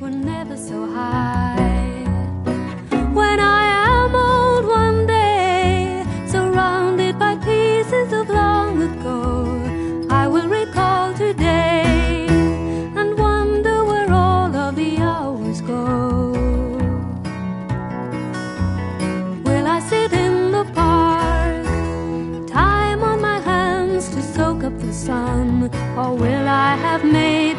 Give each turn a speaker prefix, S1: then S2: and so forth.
S1: were never so high. When I am old one day, surrounded by pieces of long ago, I will recall today and wonder where all of the hours go. Will I sit in the park, time on my hands to soak up the sun, or will I have made